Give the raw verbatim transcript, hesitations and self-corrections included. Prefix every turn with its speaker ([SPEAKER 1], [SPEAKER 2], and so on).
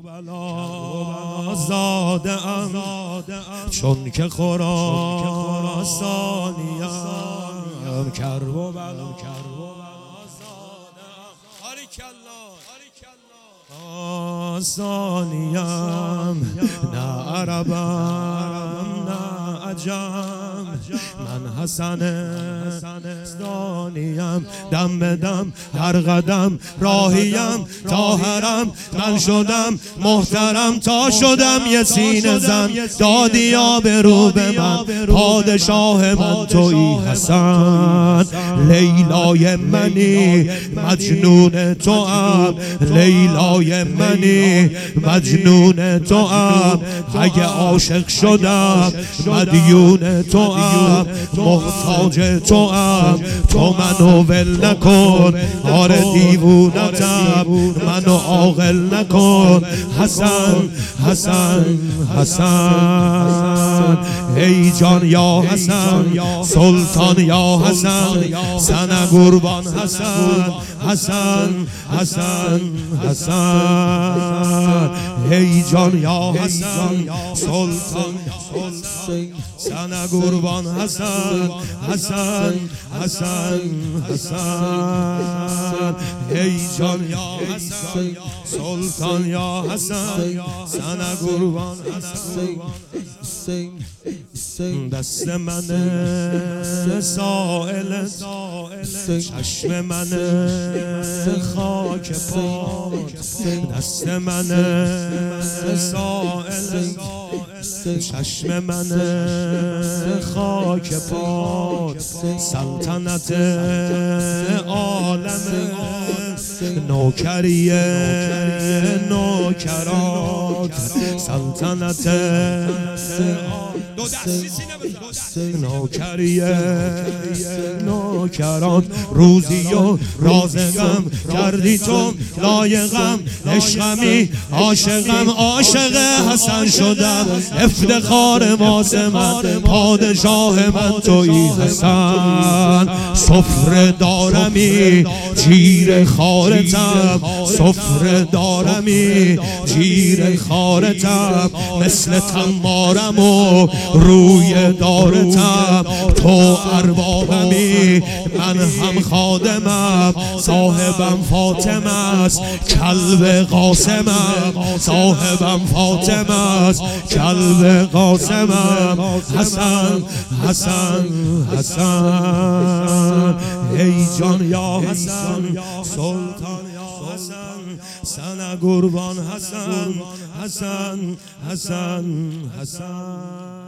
[SPEAKER 1] کربلا زاده ام چون که خراسانیم کربلا آسانیم نه عربم نه عجم من حسن دانیم دم به دم هر قدم راهیم تا حرم من شدم محترم تا شدم یه سینه زن دادی آبرو به من پادشاه من تویی حسن لیلای منی مجنون تو ام لیلای منی مجنون تو ام اگه عاشق شدم مدیون تو ام محتاج تو ام تو منو ول نکن آره دیوونتم منو عاقل نکن حسن حسن حسن ای جان یا حسن سلطان یا حسن سن قربان حسن حسن حسن حسن ای جان یا حسن سلطان سن قربان حسن حسن حسن حسن ای جان یا حسن سلطان یا حسن سن قربان حسن دست من سائل چشم من خاک پات دست من سائل چشم من خاک پات سلطنت عالم نوکری نوکرات سلطنت نوکری نوکرات روزی و رازقم کردی تو لایقم عشقمی عاشقم عاشق حسن شدم افتخار واسه من پادشاه من تویی حسن سفره دارمی جیر خارتم سفره دارمی جیر خارتم مثل تمارم و روی دارتم تو اربابمی من هم خادمم صاحبم فاطمه است کلب قاسمم صاحبم فاطمه است کلب قاسمم حسن حسن حسن ای جان یا حسن سلطان یا حسن سن قربان حسن حسن حسن حسن